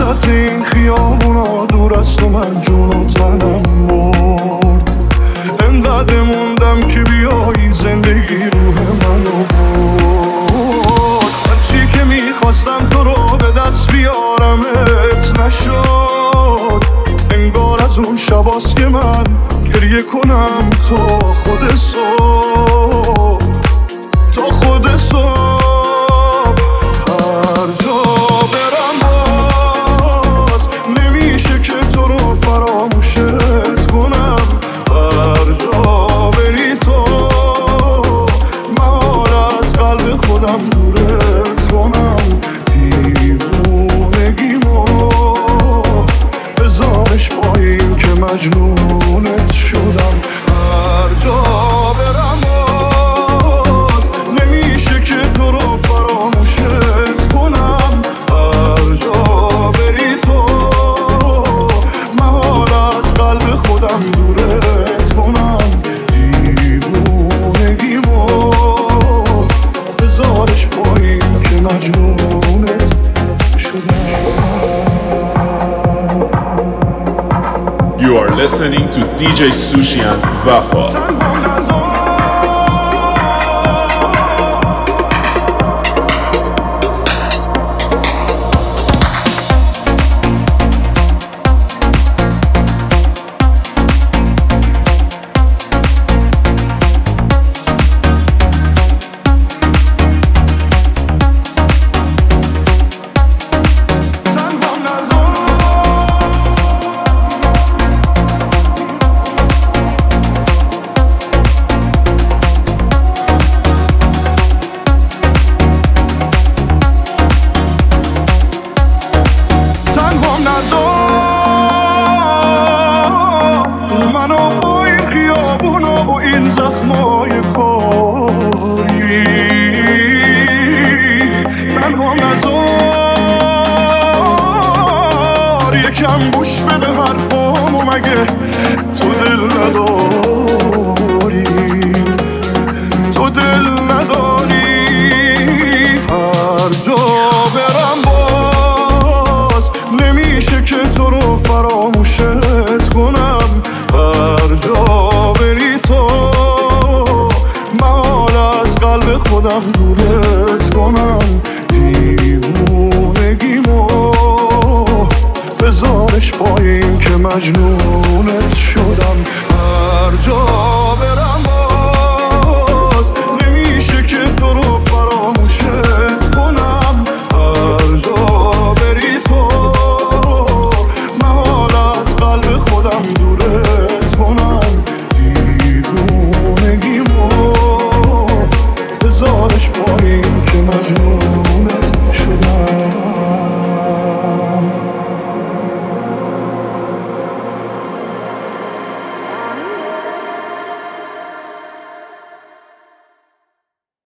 وسط این خیابونا دور از تو من جون و تنم مرد. انقدر موندم که بیایی زندگی روح منو برد. هرچی که میخواستم تو رو به دست بیارمت نشد. انگار از اون شباست که من گریه کنم تا خود صبح، تا خود صبح. هر جا برم باز نمیشه که تو رو فراموشت کنم. هر جا بری تو من از قلب خودم دورت کنم. دیوونگیمو بذارش پایین که مجنونت شدم. هر جا برم باز نمیشه که تو رو فراموشت کنم. هر جا بری تو من از قلب خودم دورت کنم. دیوونگیمو بذارش پایین که مجنونت شدم. You are listening to DJ Sushi and Wafa. منو با این خیابون و با این زخمای کاری تنها نذار. یکم گوش بده حرفامو مگه تو دل نداری، تو دل نداری. هر جا برم باز نمیشه که تو رو فراموشت کنم. هر جا بری تو من از قلب خودم دورت کنم. دیوونگیمو بذارش پایین که مجنونت شدم. هر جا